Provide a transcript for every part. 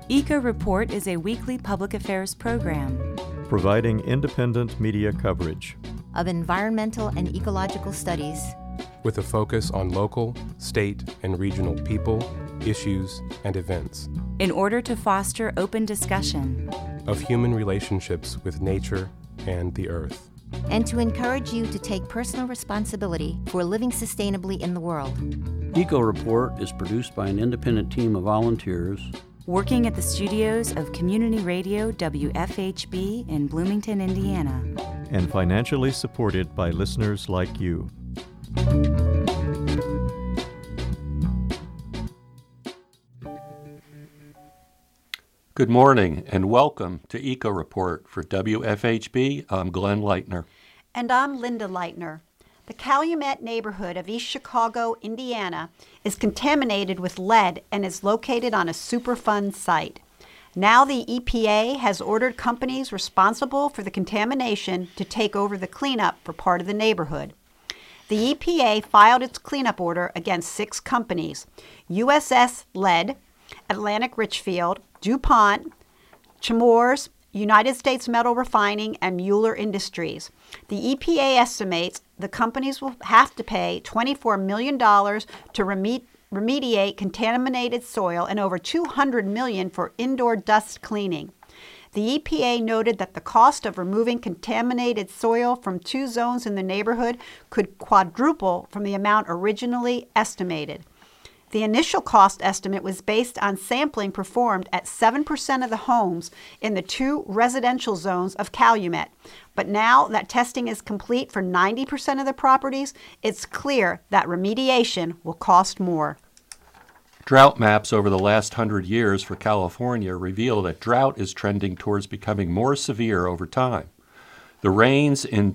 Eco Report is a weekly public affairs program providing independent media coverage of environmental and ecological studies with a focus on local, state, and regional people, issues, and events in order to foster open discussion of human relationships with nature and the earth, and to encourage you to take personal responsibility for living sustainably in the world. Eco Report is produced by an independent team of volunteers working at the studios of Community Radio WFHB in Bloomington, Indiana, and financially supported by listeners like you. Good morning and welcome to Eco Report for WFHB. I'm Glenn Leitner. And I'm Linda Leitner. The Calumet neighborhood of East Chicago, Indiana, is contaminated with lead and is located on a Superfund site. Now the EPA has ordered companies responsible for the contamination to take over the cleanup for part of the neighborhood. The EPA filed its cleanup order against 6 companies: USS Lead, Atlantic Richfield, DuPont, Chemours, United States Metal Refining, and Mueller Industries. The EPA estimates the companies will have to pay $24 million to remediate contaminated soil and over $200 million for indoor dust cleaning. The EPA noted that the cost of removing contaminated soil from 2 zones in the neighborhood could quadruple from the amount originally estimated. The initial cost estimate was based on sampling performed at 7% of the homes in the 2 residential zones of Calumet. But now that testing is complete for 90% of the properties, it's clear that remediation will cost more. Drought maps over the last 100 years for California reveal that drought is trending towards becoming more severe over time. The rains in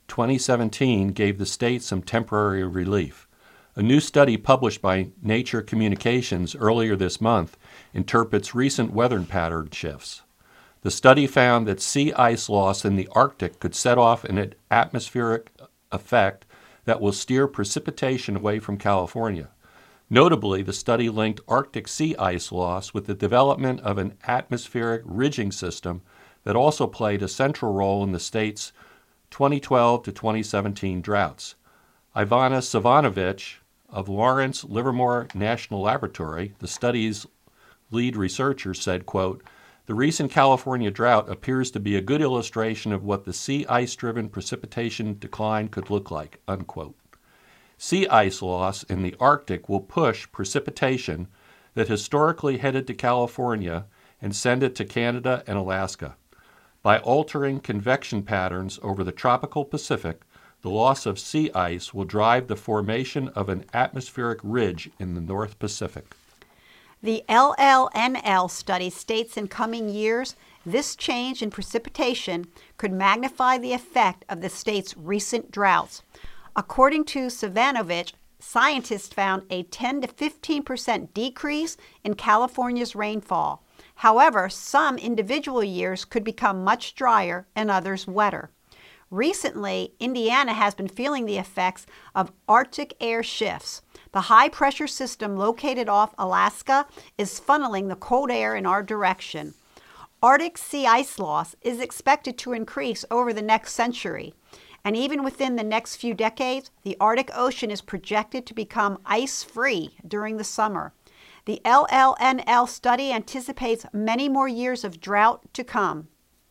2017 gave the state some temporary relief. A new study published by Nature Communications earlier this month interprets recent weather pattern shifts. The study found that sea ice loss in the Arctic could set off an atmospheric effect that will steer precipitation away from California. Notably, the study linked Arctic sea ice loss with the development of an atmospheric ridging system that also played a central role in the state's 2012 to 2017 droughts. Ivana Savanovich of Lawrence Livermore National Laboratory, the study's lead researcher, said, quote, "The recent California drought appears to be a good illustration of what the sea ice-driven precipitation decline could look like," unquote. Sea ice loss in the Arctic will push precipitation that historically headed to California and send it to Canada and Alaska. By altering convection patterns over the tropical Pacific, the loss of sea ice will drive the formation of an atmospheric ridge in the North Pacific. The LLNL study states in coming years, this change in precipitation could magnify the effect of the state's recent droughts. According to Savanovich, scientists found a 10 to 15% decrease in California's rainfall. However, some individual years could become much drier and others wetter. Recently, Indiana has been feeling the effects of Arctic air shifts. The high-pressure system located off Alaska is funneling the cold air in our direction. Arctic sea ice loss is expected to increase over the next century. And even within the next few decades, the Arctic Ocean is projected to become ice-free during the summer. The LLNL study anticipates many more years of drought to come.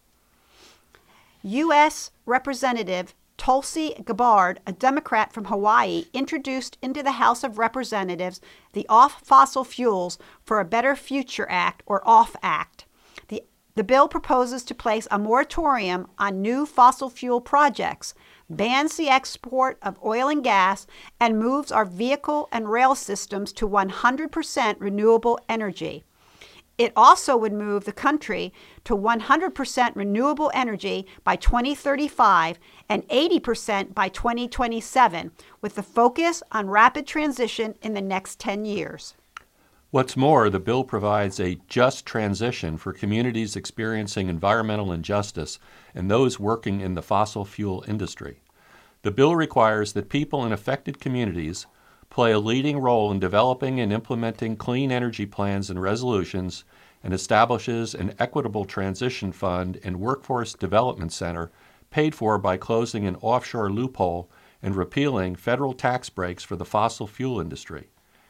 U.S. Representative Tulsi Gabbard, a Democrat from Hawaii, introduced into the House of Representatives the Off Fossil Fuels for a Better Future Act, or OFF Act. The bill proposes to place a moratorium on new fossil fuel projects, bans the export of oil and gas, and moves our vehicle and rail systems to 100% renewable energy. It also would move the country to 100% renewable energy by 2035 and 80% by 2027, with the focus on rapid transition in the next 10 years. What's more, the bill provides a just transition for communities experiencing environmental injustice and those working in the fossil fuel industry. The bill requires that people in affected communities play a leading role in developing and implementing clean energy plans and resolutions and establishes an equitable transition fund and workforce development center paid for by closing an offshore loophole and repealing federal tax breaks for the fossil fuel industry.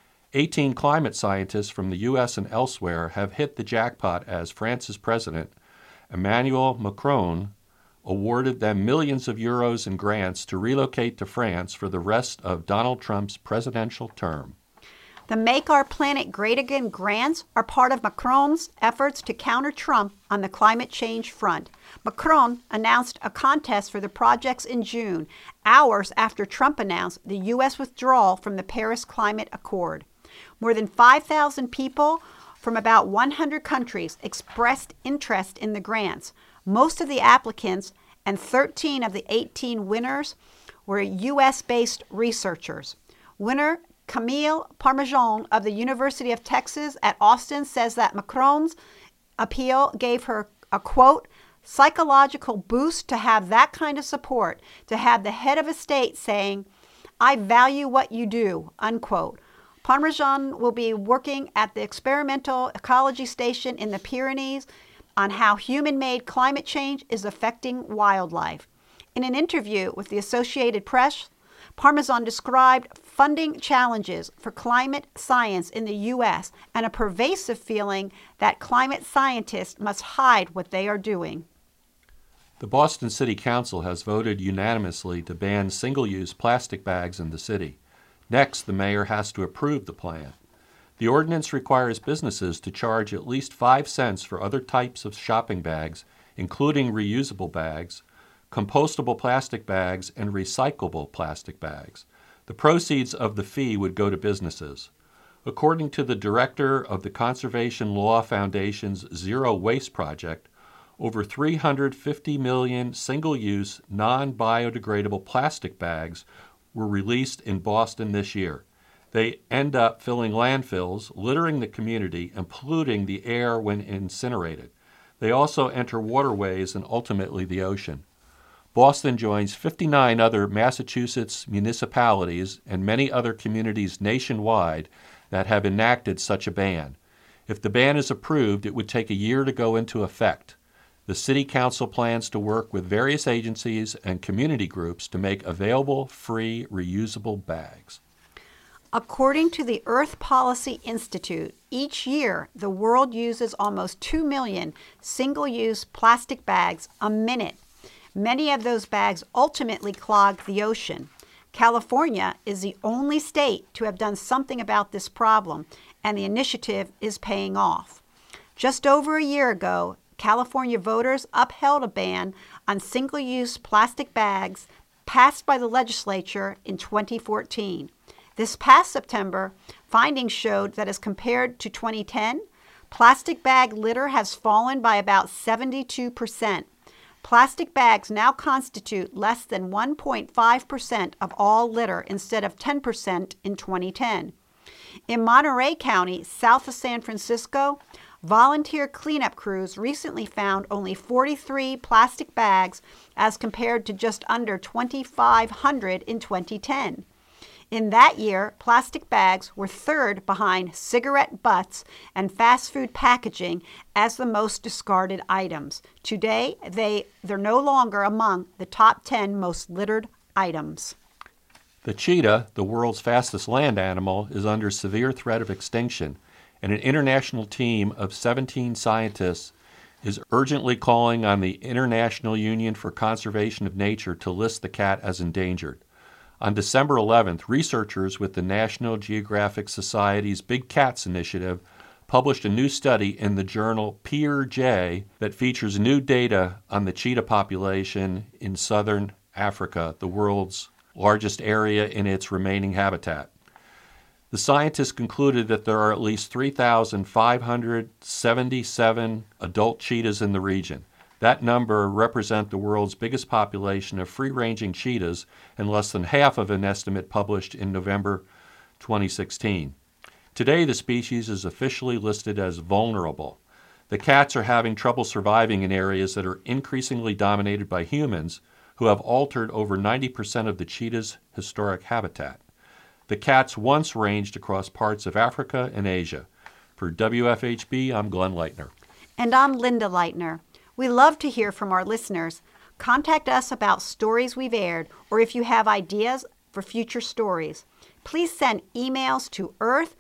18 climate scientists from the U.S. and elsewhere have hit the jackpot as France's president, Emmanuel Macron, awarded them millions of euros in grants to relocate to France for the rest of Donald Trump's presidential term. The Make Our Planet Great Again grants are part of Macron's efforts to counter Trump on the climate change front. Macron announced a contest for the projects in June, hours after Trump announced the U.S. withdrawal from the Paris Climate Accord. More than 5,000 people from about 100 countries expressed interest in the grants. Most of the applicants and 13 of the 18 winners were U.S.-based researchers. Winner Camille Parmesan of the University of Texas at Austin says that Macron's appeal gave her a, quote, psychological boost to have that kind of support, to have the head of a state saying, I value what you do, unquote. Parmesan will be working at the Experimental Ecology Station in the Pyrenees on how human-made climate change is affecting wildlife. In an interview with the Associated Press, Parmesan described funding challenges for climate science in the U.S. and a pervasive feeling that climate scientists must hide what they are doing. The Boston City Council has voted unanimously to ban single-use plastic bags in the city. Next, the mayor has to approve the plan. The ordinance requires businesses to charge at least 5 cents for other types of shopping bags, including reusable bags, compostable plastic bags, and recyclable plastic bags. The proceeds of the fee would go to businesses. According to the director of the Conservation Law Foundation's Zero Waste Project, over 350 million single-use, non-biodegradable plastic bags were released in Boston this year. They end up filling landfills, littering the community, and polluting the air when incinerated. They also enter waterways and ultimately the ocean. Boston joins 59 other Massachusetts municipalities and many other communities nationwide that have enacted such a ban. If the ban is approved, it would take a year to go into effect. The City Council plans to work with various agencies and community groups to make available free reusable bags. According to the Earth Policy Institute, each year the world uses almost 2 million single-use plastic bags a minute. Many of those bags ultimately clog the ocean. California is the only state to have done something about this problem, and the initiative is paying off. Just over a year ago, California voters upheld a ban on single-use plastic bags passed by the legislature in 2014. This past September, findings showed that as compared to 2010, plastic bag litter has fallen by about 72%. Plastic bags now constitute less than 1.5% of all litter instead of 10% in 2010. In Monterey County, south of San Francisco, volunteer cleanup crews recently found only 43 plastic bags as compared to just under 2,500 in 2010. In that year, plastic bags were third behind cigarette butts and fast food packaging as the most discarded items. Today, they're no longer among the top 10 most littered items. The cheetah, the world's fastest land animal, is under severe threat of extinction, and an international team of 17 scientists is urgently calling on the International Union for Conservation of Nature to list the cat as endangered. On December 11th, researchers with the National Geographic Society's Big Cats Initiative published a new study in the journal PeerJ that features new data on the cheetah population in southern Africa, the world's largest area in its remaining habitat. The scientists concluded that there are at least 3,577 adult cheetahs in the region. That number represents the world's biggest population of free-ranging cheetahs and less than half of an estimate published in November 2016. Today, the species is officially listed as vulnerable. The cats are having trouble surviving in areas that are increasingly dominated by humans who have altered over 90% of the cheetah's historic habitat. The cats once ranged across parts of Africa and Asia. For WFHB, I'm Glenn Leitner. And I'm Linda Leitner. We love to hear from our listeners. Contact us about stories we've aired, or if you have ideas for future stories. Please send emails to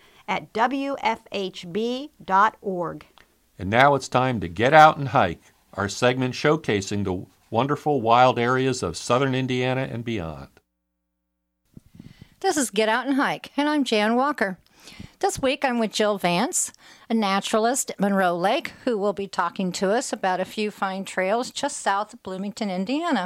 earth@wfhb.org. And now it's time to get out and hike, our segment showcasing the wonderful wild areas of southern Indiana and beyond. This is Get Out and Hike, and I'm Jan Walker. This week I'm with Jill Vance, a naturalist at Monroe Lake, who will be talking to us about a few fine trails just south of Bloomington, Indiana.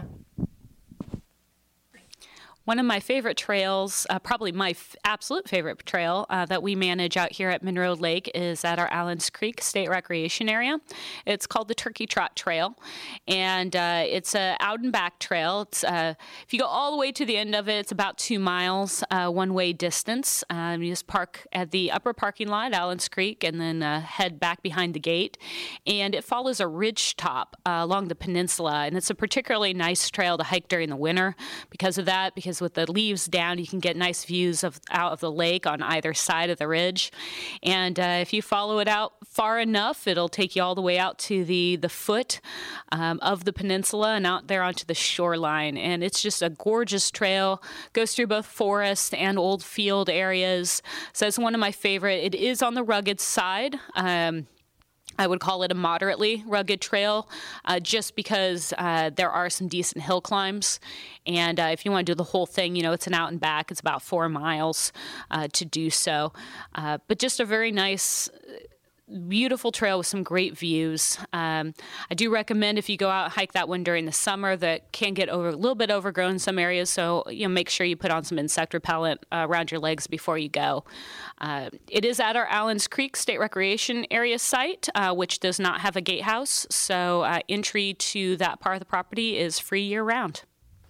One of my favorite trails, probably my absolute favorite trail that we manage out here at Monroe Lake is at our Allens Creek State Recreation Area. It's called the Turkey Trot Trail, and it's a out and back trail. It's if you go all the way to the end of it, it's about 2 miles one-way distance. You just park at the upper parking lot, Allens Creek, and then head back behind the gate. And it follows a ridge top along the peninsula, and it's a particularly nice trail to hike during the winter because of that, because with the leaves down, you can get nice views out of the lake on either side of the ridge. And if you follow it out far enough, it'll take you all the way out to the foot of the peninsula and out there onto the shoreline. And it's just a gorgeous trail. Goes through both forest and old field areas. So it's one of my favorite. It is on the rugged side. I would call it a moderately rugged trail just because there are some decent hill climbs. And if you want to do the whole thing, it's an out and back. It's about 4 miles to do so. But just a very nice, beautiful trail with some great views. I do recommend if you go out and hike that one during the summer, that can get a little bit overgrown in some areas, so make sure you put on some insect repellent around your legs before you go. It is at our Allens Creek State Recreation Area site, which does not have a gatehouse, so entry to that part of the property is free year-round.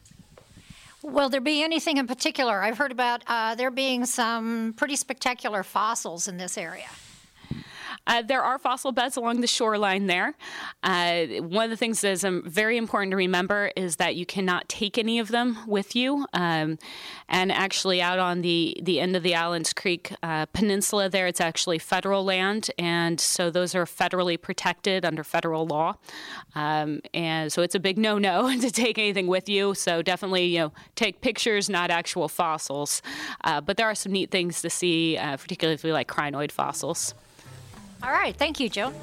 Will there be anything in particular? I've heard about there being some pretty spectacular fossils in this area. There are fossil beds along the shoreline there. One of the things that is very important to remember is that you cannot take any of them with you. And actually out on the end of the Allens Creek Peninsula there, it's actually federal land. And so those are federally protected under federal law. And so it's a big no-no to take anything with you. So definitely, take pictures, not actual fossils. But there are some neat things to see, particularly if you like crinoid fossils. All right. Thank you, Jill.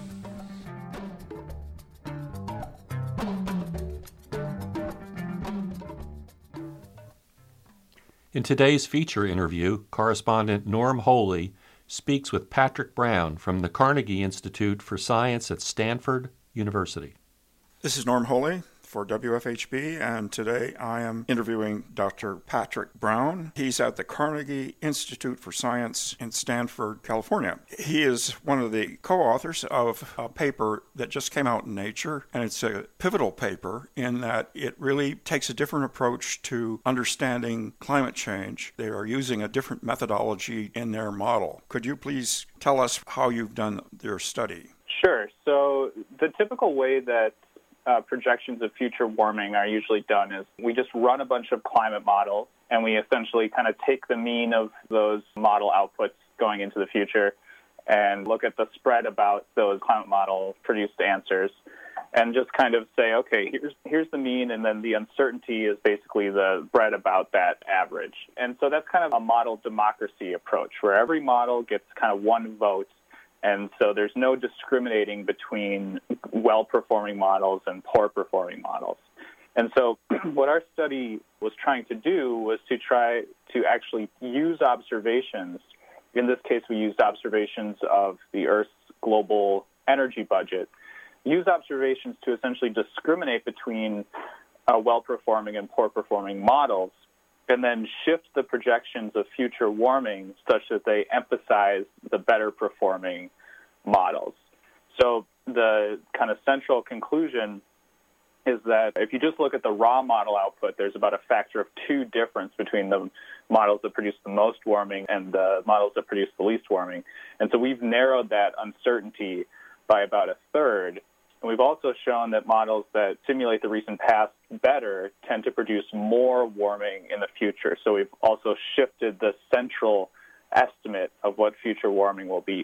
In today's feature interview, correspondent Norm Holy speaks with Patrick Brown from the Carnegie Institute for Science at Stanford University. This is Norm Holy for WFHB, and today I am interviewing Dr. Patrick Brown. He's at the Carnegie Institute for Science in Stanford, California. He is one of the co-authors of a paper that just came out in Nature, and it's a pivotal paper in that it really takes a different approach to understanding climate change. They are using a different methodology in their model. Could you please tell us how you've done your study? Sure. So the typical way that projections of future warming are usually done is we just run a bunch of climate models, and we essentially kind of take the mean of those model outputs going into the future and look at the spread about those climate model produced answers and just kind of say, okay, here's the mean, and then the uncertainty is basically the spread about that average. And so that's kind of a model democracy approach where every model gets kind of one vote. And so there's no discriminating between well-performing models and poor-performing models. And so what our study was trying to do was to try to actually use observations. In this case, we used observations of the Earth's global energy budget. Use observations to essentially discriminate between well-performing and poor-performing models, and then shift the projections of future warming such that they emphasize the better performing models. So the kind of central conclusion is that if you just look at the raw model output, there's about a factor of 2 difference between the models that produce the most warming and the models that produce the least warming. And so we've narrowed that uncertainty by about a third. And we've also shown that models that simulate the recent past better tend to produce more warming in the future. So we've also shifted the central estimate of what future warming will be up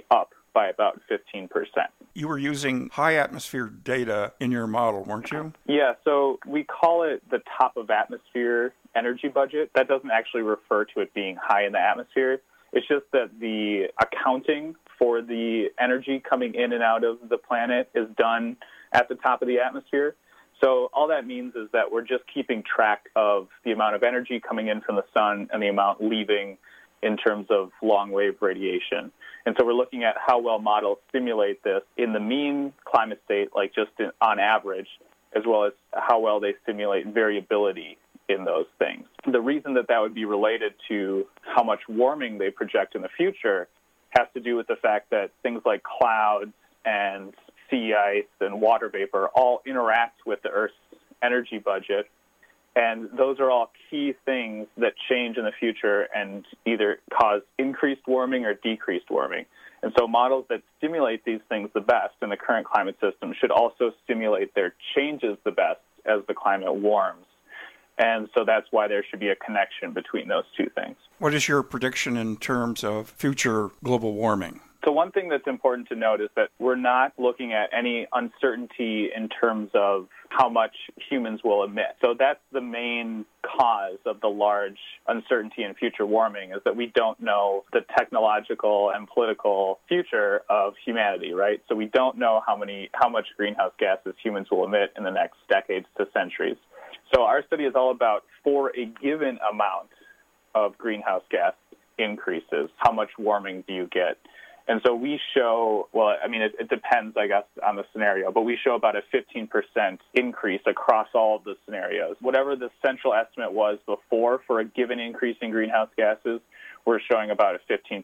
by about 15%. You were using high atmosphere data in your model, weren't you? Yeah, so we call it the top of atmosphere energy budget. That doesn't actually refer to it being high in the atmosphere. It's just that the accounting for the energy coming in and out of the planet is done at the top of the atmosphere. So all that means is that we're just keeping track of the amount of energy coming in from the sun and the amount leaving in terms of long-wave radiation. And so we're looking at how well models simulate this in the mean climate state, like just on average, as well as how well they simulate variability in those things. The reason that would be related to how much warming they project in the future has to do with the fact that things like clouds and sea ice and water vapor all interact with the Earth's energy budget. And those are all key things that change in the future and either cause increased warming or decreased warming. And so models that stimulate these things the best in the current climate system should also stimulate their changes the best as the climate warms. And so that's why there should be a connection between those two things. What is your prediction in terms of future global warming? So one thing that's important to note is that we're not looking at any uncertainty in terms of how much humans will emit. So that's the main cause of the large uncertainty in future warming, is that we don't know the technological and political future of humanity, right? So we don't know how much greenhouse gases humans will emit in the next decades to centuries. So our study is all about, for a given amount of greenhouse gas increases, how much warming do you get? And so we show, well, I mean, it depends, I guess, on the scenario, but we show about a 15% increase across all of the scenarios. Whatever the central estimate was before for a given increase in greenhouse gases, we're showing about a 15%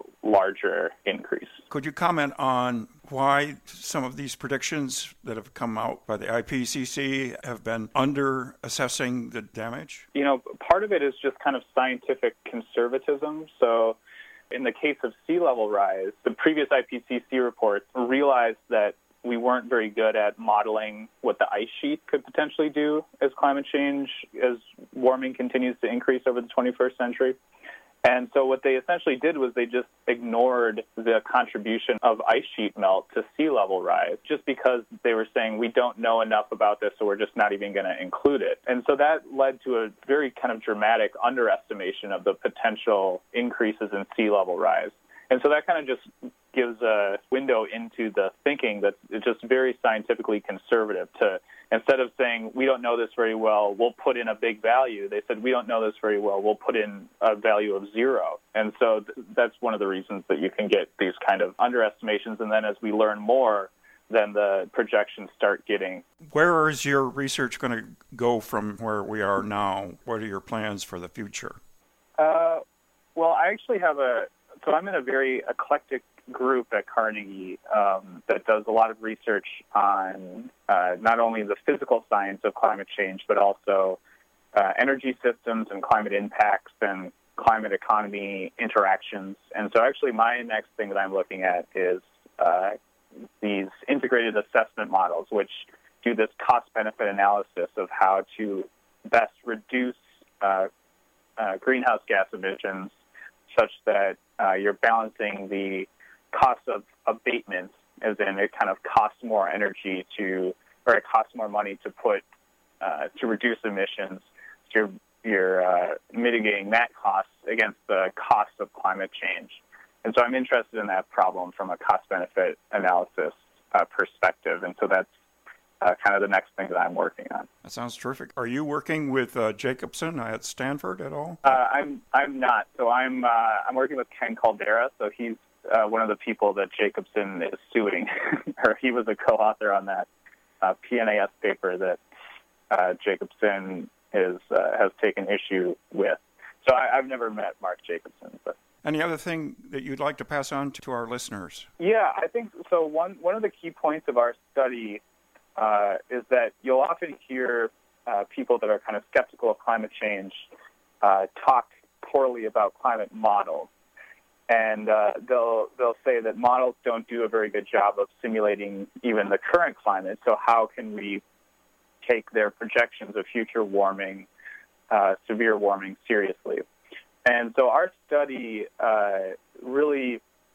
larger increase. Could you comment on why some of these predictions that have come out by the IPCC have been under assessing the damage? You know, part of it is just kind of scientific conservatism. So in the case of sea level rise, the previous IPCC reports realized that we weren't very good at modeling what the ice sheet could potentially do as climate change, as warming continues to increase over the 21st century. And so what they essentially did was they just ignored the contribution of ice sheet melt to sea level rise, just because they were saying we don't know enough about this, so we're just not even going to include it. And so that led to a very kind of dramatic underestimation of the potential increases in sea level rise. And so that kind of just gives a window into the thinking that's just very scientifically conservative. To instead of saying we don't know this very well, we'll put in a big value, they said we don't know this very well, we'll put in a value of 0. And so that's one of the reasons that you can get these kind of underestimations. And then as we learn more, then the projections start getting. Where is your research going to go from where we are now? What are your plans for the future? Well, I actually have so I'm in a very eclectic group at Carnegie that does a lot of research on not only the physical science of climate change, but also energy systems and climate impacts and climate economy interactions. And so actually my next thing that I'm looking at is these integrated assessment models, which do this cost-benefit analysis of how to best reduce greenhouse gas emissions such that you're balancing the cost of abatement, as in it kind of costs more energy or it costs more money to put to reduce emissions. So you're mitigating that cost against the cost of climate change. And so I'm interested in that problem from a cost-benefit analysis perspective. And so that's kind of the next thing that I'm working on. That sounds terrific. Are you working with Jacobson at Stanford at all? I'm not. So I'm working with Ken Caldera. So he's one of the people that Jacobson is suing, or he was a co-author on that PNAS paper that Jacobson has taken issue with. So I've never met Mark Jacobson. But any other thing that you'd like to pass on to our listeners? Yeah, I think so. One of the key points of our study is that you'll often hear people that are kind of skeptical of climate change talk poorly about climate models. And they'll say that models don't do a very good job of simulating even the current climate. So how can we take their projections of future warming, severe warming, seriously? And so our study really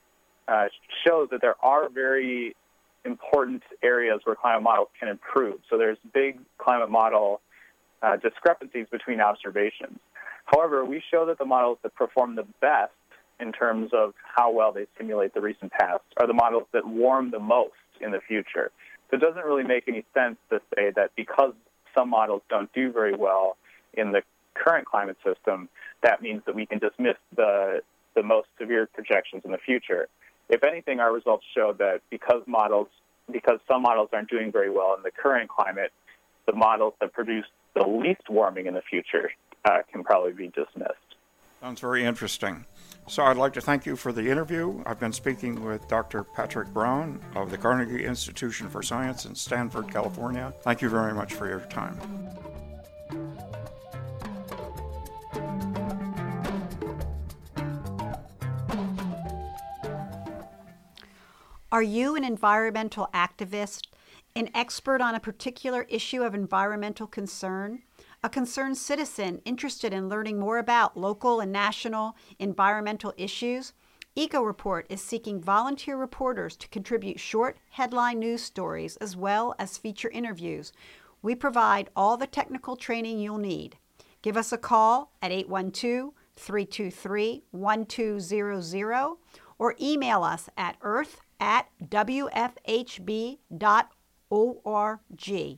shows that there are very important areas where climate models can improve. So there's big climate model discrepancies between observations. However, we show that the models that perform the best in terms of how well they simulate the recent past are the models that warm the most in the future. So it doesn't really make any sense to say that because some models don't do very well in the current climate system, that means that we can dismiss the most severe projections in the future. If anything, our results show that because some models aren't doing very well in the current climate, the models that produce the least warming in the future can probably be dismissed. Sounds very interesting. So I'd like to thank you for the interview. I've been speaking with Dr. Patrick Brown of the Carnegie Institution for Science in Stanford, California. Thank you very much for your time. Are you an environmental activist, an expert on a particular issue of environmental concern, a concerned citizen interested in learning more about local and national environmental issues? Eco Report is seeking volunteer reporters to contribute short headline news stories as well as feature interviews. We provide all the technical training you'll need. Give us a call at 812-323-1200 or email us at earth@wfhb.org.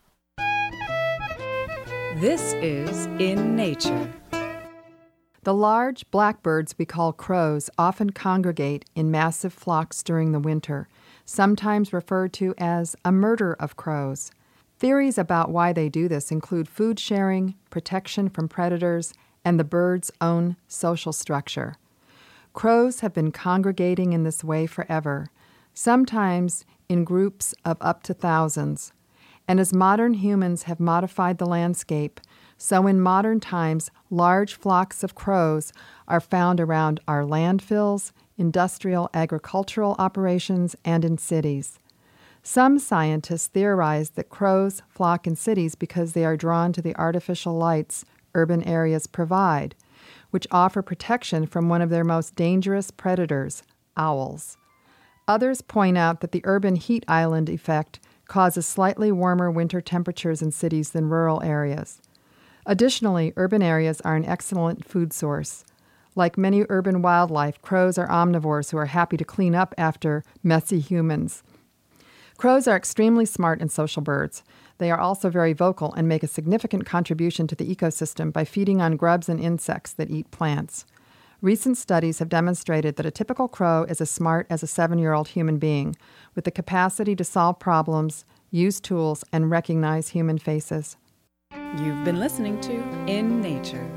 This is In Nature. The large blackbirds we call crows often congregate in massive flocks during the winter, sometimes referred to as a murder of crows. Theories about why they do this include food sharing, protection from predators, and the bird's own social structure. Crows have been congregating in this way forever, sometimes in groups of up to thousands. And as modern humans have modified the landscape, so in modern times, large flocks of crows are found around our landfills, industrial agricultural operations, and in cities. Some scientists theorize that crows flock in cities because they are drawn to the artificial lights urban areas provide, which offer protection from one of their most dangerous predators, owls. Others point out that the urban heat island effect causes slightly warmer winter temperatures in cities than rural areas. Additionally, urban areas are an excellent food source. Like many urban wildlife, crows are omnivores who are happy to clean up after messy humans. Crows are extremely smart and social birds. They are also very vocal and make a significant contribution to the ecosystem by feeding on grubs and insects that eat plants. Recent studies have demonstrated that a typical crow is as smart as a 7-year-old human being, with the capacity to solve problems, use tools, and recognize human faces. You've been listening to In Nature.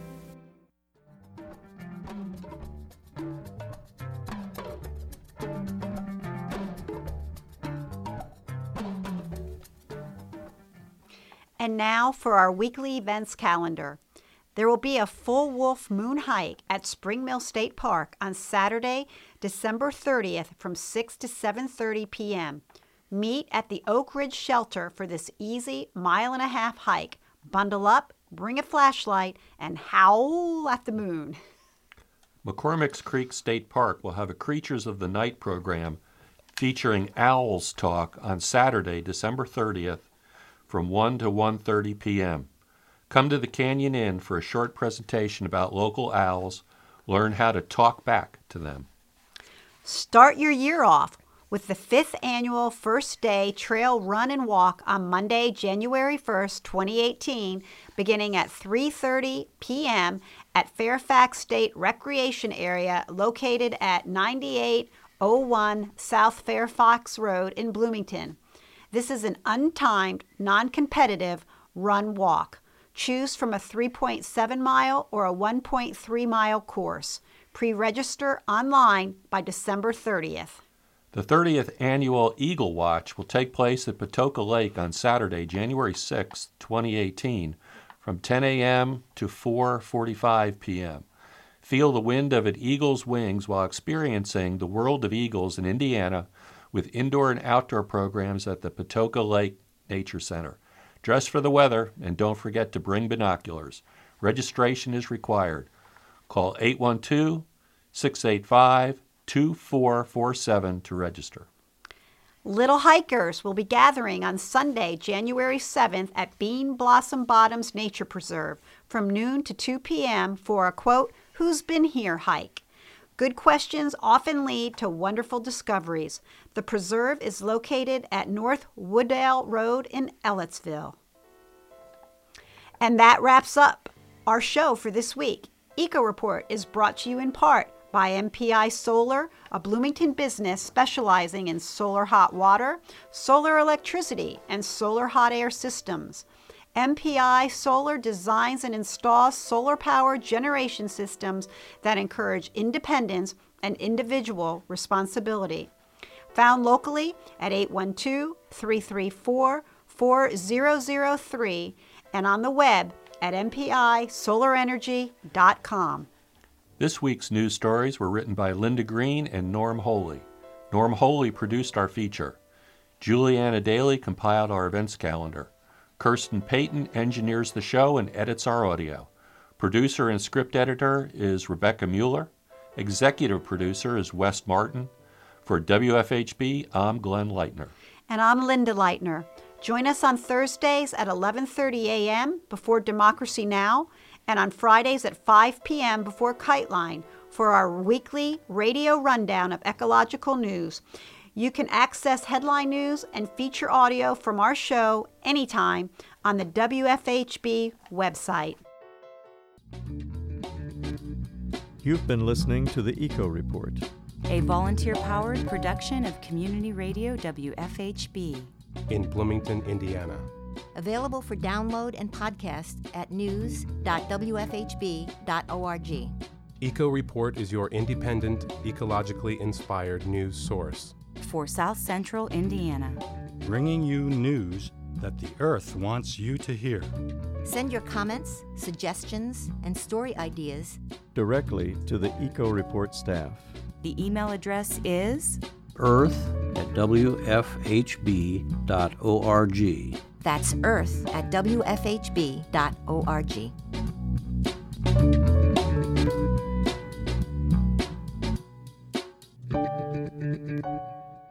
And now for our weekly events calendar. There will be a full wolf moon hike at Spring Mill State Park on Saturday, December 30th from 6 to 7:30 p.m. Meet at the Oak Ridge Shelter for this easy 1.5 mile hike. Bundle up, bring a flashlight, and howl at the moon. McCormick's Creek State Park will have a Creatures of the Night program featuring Owls Talk on Saturday, December 30th from 1 to 1:30 p.m. Come to the Canyon Inn for a short presentation about local owls. Learn how to talk back to them. Start your year off with the 5th annual First Day Trail Run and Walk on Monday, January 1st, 2018, beginning at 3:30 p.m. at Fairfax State Recreation Area located at 9801 South Fairfax Road in Bloomington. This is an untimed, non-competitive run-walk. Choose from a 3.7 mile or a 1.3 mile course. Pre-register online by December 30th. The 30th annual Eagle Watch will take place at Patoka Lake on Saturday, January 6, 2018, from 10 a.m. to 4:45 p.m. Feel the wind of an eagle's wings while experiencing the world of eagles in Indiana with indoor and outdoor programs at the Patoka Lake Nature Center. Dress for the weather and don't forget to bring binoculars. Registration is required. Call 2447 to register. Little hikers will be gathering on Sunday, January 7th at Bean Blossom Bottoms Nature Preserve from noon to 2 p.m. for a, quote, "Who's Been Here" hike. Good questions often lead to wonderful discoveries. The preserve is located at North Woodale Road in Ellettsville. And that wraps up our show for this week. Eco Report is brought to you in part by MPI Solar, a Bloomington business specializing in solar hot water, solar electricity, and solar hot air systems. MPI Solar designs and installs solar power generation systems that encourage independence and individual responsibility. Found locally at 812-334-4003 and on the web at mpisolarenergy.com. This week's news stories were written by Linda Green and Norm Holy. Norm Holy produced our feature. Juliana Daly compiled our events calendar. Kirsten Payton engineers the show and edits our audio. Producer and script editor is Rebecca Mueller. Executive producer is Wes Martin. For WFHB, I'm Glenn Leitner. And I'm Linda Leitner. Join us on Thursdays at 11:30 a.m. before Democracy Now! And on Fridays at 5 p.m. before Kiteline for our weekly radio rundown of ecological news. You can access headline news and feature audio from our show anytime on the WFHB website. You've been listening to the Eco Report, a volunteer-powered production of Community Radio WFHB in Bloomington, Indiana. Available for download and podcast at news.wfhb.org. Eco Report is your independent, ecologically inspired news source for South Central Indiana, bringing you news that the Earth wants you to hear. Send your comments, suggestions, and story ideas directly to the Eco Report staff. The email address is earth@wfhb.org. That's earth@wfhb.org.